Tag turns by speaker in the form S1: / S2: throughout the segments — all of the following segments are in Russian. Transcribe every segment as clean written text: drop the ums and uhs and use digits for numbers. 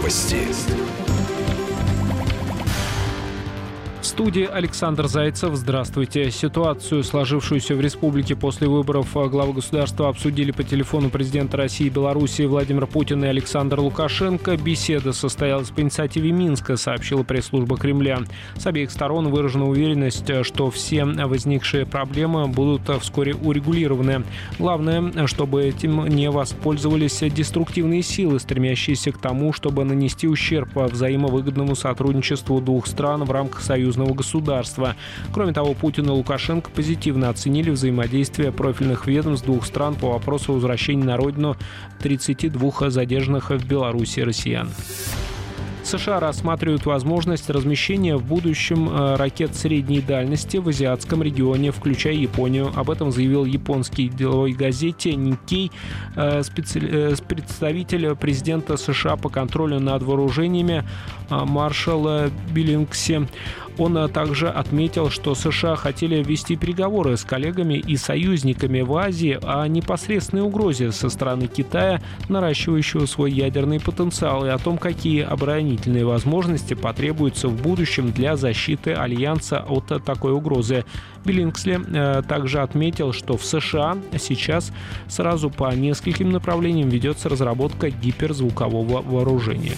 S1: Новости.
S2: В студии Александр Зайцев. Здравствуйте. Ситуацию, сложившуюся в республике после выборов главы государства, обсудили по телефону президента России и Белоруссии Владимир Путин и Александр Лукашенко. Беседа состоялась по инициативе Минска, сообщила пресс-служба Кремля. С обеих сторон выражена уверенность, что все возникшие проблемы будут вскоре урегулированы. Главное, чтобы этим не воспользовались деструктивные силы, стремящиеся к тому, чтобы нанести ущерб взаимовыгодному сотрудничеству двух стран в рамках союзного государства. Кроме того, Путин и Лукашенко позитивно оценили взаимодействие профильных ведомств двух стран по вопросу возвращения на родину 32 задержанных в Беларуси россиян. США рассматривают возможность размещения в будущем ракет средней дальности в азиатском регионе, включая Японию. Об этом заявил японский деловой газете Nikkei представитель президента США по контролю над вооружениями Маршал Биллингси. Он также отметил, что США хотели вести переговоры с коллегами и союзниками в Азии о непосредственной угрозе со стороны Китая, наращивающего свой ядерный потенциал, и о том, какие оборонительные возможности потребуются в будущем для защиты Альянса от такой угрозы. Биллингсли также отметил, что в США сейчас сразу по нескольким направлениям ведется разработка гиперзвукового вооружения.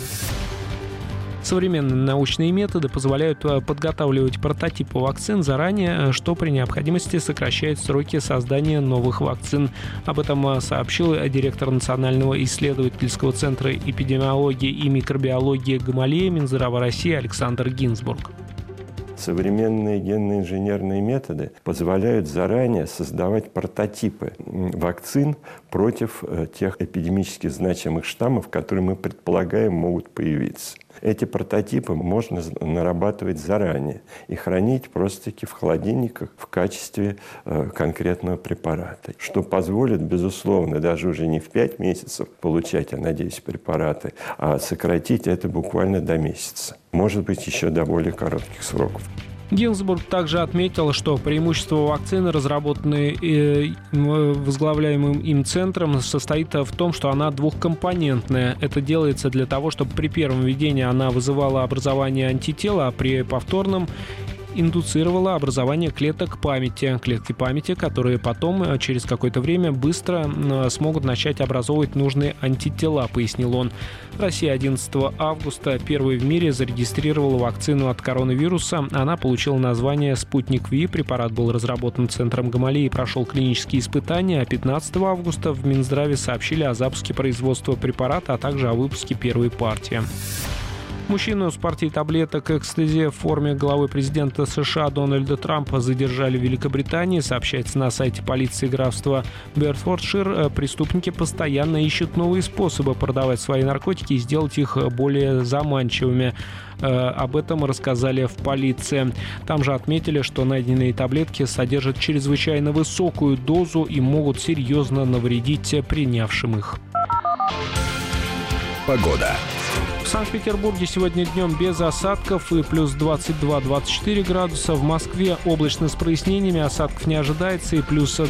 S2: Современные научные методы позволяют подготавливать прототипы вакцин заранее, что при необходимости сокращает сроки создания новых вакцин. Об этом сообщил директор Национального исследовательского центра эпидемиологии и микробиологии Гамалеи Минздрава России Александр Гинзбург.
S3: Современные генно-инженерные методы позволяют заранее создавать прототипы вакцин против тех эпидемически значимых штаммов, которые мы предполагаем могут появиться. Эти прототипы можно нарабатывать заранее и хранить просто-таки в холодильниках в качестве конкретного препарата, что позволит, безусловно, даже уже не в 5 месяцев получать, я надеюсь, препараты, а сократить это буквально до месяца. Может быть, еще до более коротких сроков.
S2: Гинзбург также отметил, что преимущество вакцины, разработанной возглавляемым им центром, состоит в том, что она двухкомпонентная. Это делается для того, чтобы при первом введении она вызывала образование антител, а при повторном индуцировала образование клеток памяти. Клетки памяти, которые потом, через какое-то время, быстро смогут начать образовывать нужные антитела, пояснил он. Россия 11 августа первой в мире зарегистрировала вакцину от коронавируса. Она получила название «Спутник Ви». Препарат был разработан центром Гамалеи и прошел клинические испытания. А 15 августа в Минздраве сообщили о запуске производства препарата, а также о выпуске первой партии. Мужчину с партией таблеток экстази в форме главы президента США Дональда Трампа задержали в Великобритании. Сообщается на сайте полиции графства Бертфордшир. Преступники постоянно ищут новые способы продавать свои наркотики и сделать их более заманчивыми. Об этом рассказали в полиции. Там же отметили, что найденные таблетки содержат чрезвычайно высокую дозу и могут серьезно навредить принявшим их.
S1: Погода.
S2: В Санкт-Петербурге сегодня днем без осадков и плюс 22-24 градуса. В Москве облачно с прояснениями, осадков не ожидается и плюс